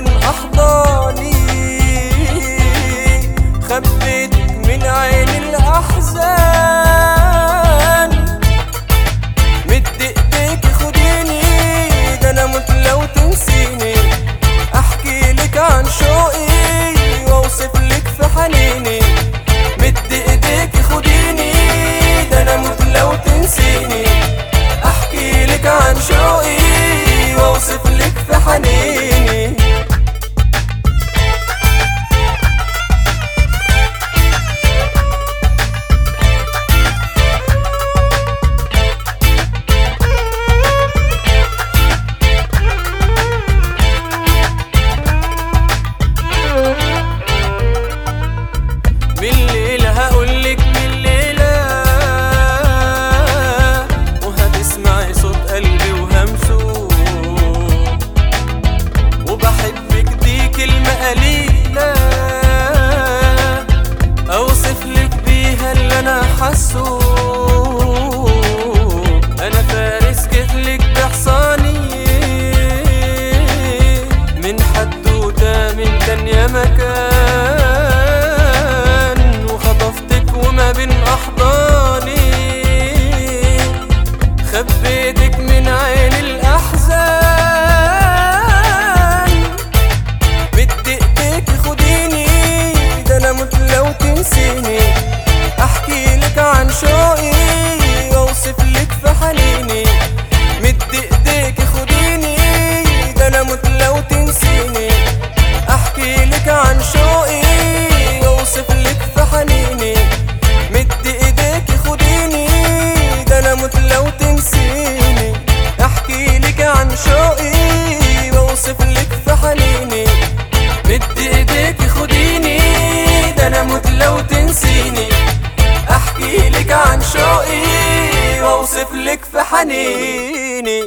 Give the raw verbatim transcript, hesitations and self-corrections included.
بين أحضاني، خبيتك من عين الأحزان. مد ايديك خديني، ده أنا موت لو تنسيني. أحكي لك عن شوقي وأوصف لك في حنيني. مد ايديك خديني، ده أنا موت لو تنسيني. أحكي لك عن شوقي وأوصف لك في حنيني. بالليل هقولك بالليلة، وهتسمعي صوت قلبي وهمسه. وبحبك دي كلمة قليلة أوصفلك بيها اللي أنا حاسه. أنا فارس جيتلك بحصاني، من حدوتة من كان يا مكان، وخطفتك وما بين أحضاني. خبيتك من عين الأحزان. مد ايديك خديني، ده أنا موت لو تنسيني. أحكي لك عن شوقي وأوصف لك في حنيني. مد ايديك خديني، ده أنا موت لو تنسيني. أحكي لك عن شوقي وأوصف لك في حنيني. مد ايديك خديني، ده أنا موت لو تنسيني. أحكي لك عن شوقي وأوصف لك في حنيني. مد ايديك خديني، ده أنا موت لو تنسيني. أحكي لك عن شوقي وأوصف لك في حنيني.